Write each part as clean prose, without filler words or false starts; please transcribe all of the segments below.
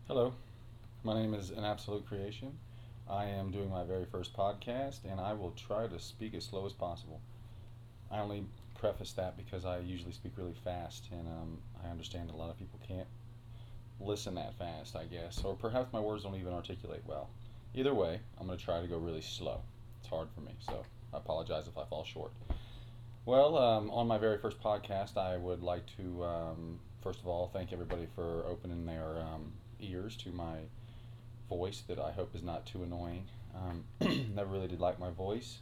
Hello, my name is An Absolute Creation. I am doing my very first podcast, and I will try to speak as slow as possible. I only preface that because I usually speak really fast, and I understand a lot of people can't listen that fast, I guess, or perhaps my words don't even articulate well. Either way, I'm going to try to go really slow. It's hard for me, so I apologize if I fall short. Well, on my very first podcast, I would like to, first of all, thank everybody for opening their ears to my voice that I hope is not too annoying. Never really did like my voice,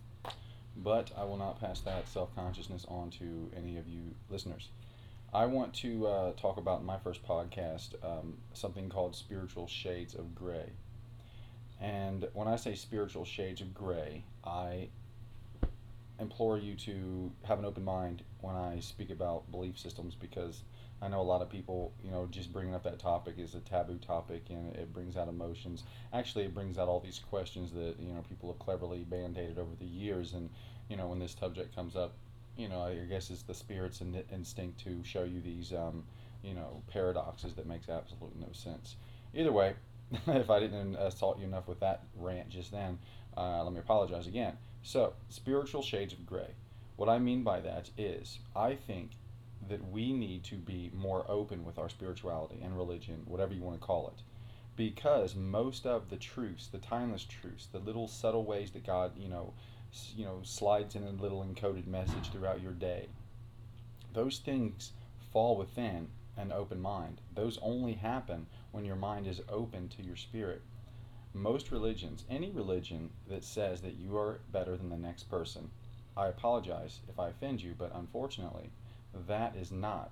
but I will not pass that self consciousness on to any of you listeners. I want to talk about in my first podcast something called spiritual shades of gray. And when I say spiritual shades of gray, I implore you to have an open mind when I speak about belief systems because I know a lot of people, just bringing up that topic is a taboo topic and it brings out emotions. Actually, it brings out all these questions that, people have cleverly band aided over the years. And, when this subject comes up, I guess it's the spirit's instinct to show you these, paradoxes that makes absolutely no sense. Either way, if I didn't assault you enough with that rant just then, let me apologize again. So, spiritual shades of gray. What I mean by that is, I think that we need to be more open with our spirituality and religion, whatever you want to call it. Because most of the truths, the timeless truths, the little subtle ways that God, slides in a little encoded message throughout your day, those things fall within an open mind. Those only happen when your mind is open to your spirit. Most religions, any religion that says that you are better than the next person, I apologize if I offend you, but unfortunately, that is not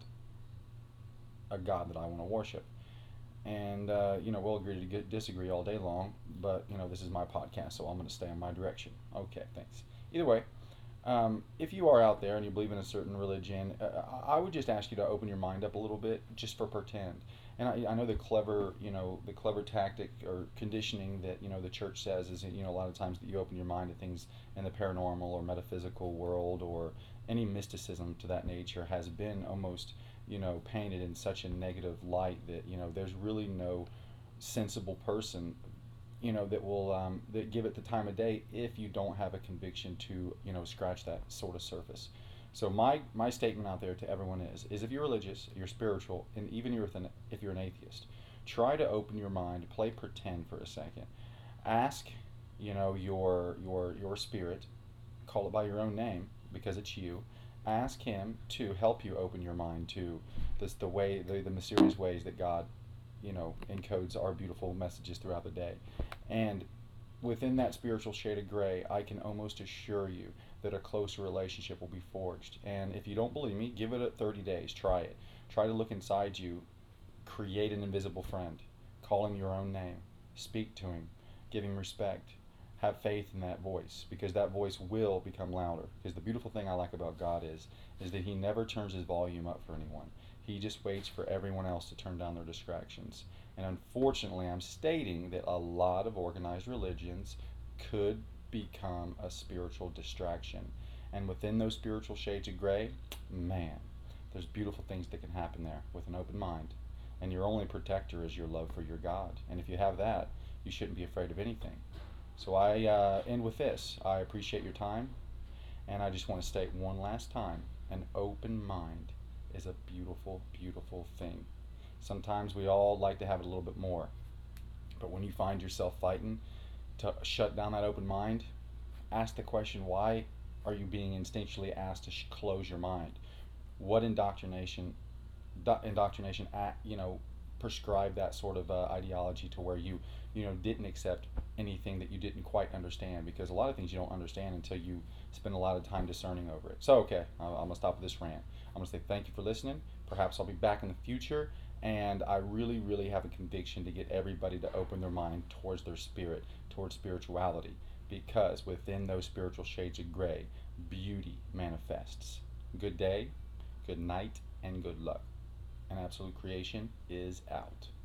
a God that I want to worship. And, we'll agree to disagree all day long, but, this is my podcast, so I'm going to stay in my direction. Okay, thanks. Either way, if you are out there and you believe in a certain religion, I would just ask you to open your mind up a little bit, just for pretend. And I know the clever tactic or conditioning that the church says is a lot of times that you open your mind to things in the paranormal or metaphysical world or any mysticism to that nature has been almost painted in such a negative light that there's really no sensible person that will that give it the time of day if you don't have a conviction to scratch that sort of surface. So my statement out there to everyone is if you're religious, you're spiritual, and even if you're an atheist, try to open your mind, play pretend for a second, ask your spirit, call it by your own name because it's you. Ask him to help you open your mind to the mysterious ways that God encodes our beautiful messages throughout the day. And within that spiritual shade of gray, I can almost assure you that a closer relationship will be forged. And if you don't believe me, give it 30 days. Try it. Try to look inside you, create an invisible friend, call him your own name, speak to him, give him respect, have faith in that voice because that voice will become louder. Because the beautiful thing I like about God is that he never turns his volume up for anyone. He just waits for everyone else to turn down their distractions. And unfortunately, I'm stating that a lot of organized religions could become a spiritual distraction. And within those spiritual shades of gray, man, there's beautiful things that can happen there with an open mind. And your only protector is your love for your God. And if you have that, you shouldn't be afraid of anything. So I end with this. I appreciate your time. And I just want to state one last time an open mind is a beautiful, beautiful thing. Sometimes we all like to have it a little bit more. But when you find yourself fighting to shut down that open mind, ask the question why are you being instinctually asked to close your mind? What indoctrination prescribed that sort of ideology to where you didn't accept anything that you didn't quite understand because a lot of things you don't understand until you spend a lot of time discerning over it. So okay, I'm gonna stop with this rant. I'm gonna say thank you for listening. Perhaps I'll be back in the future, and I really, really have a conviction to get everybody to open their mind towards their spirit, towards spirituality, because within those spiritual shades of gray, beauty manifests. Good day, good night, and good luck. An Absolute Creation is out.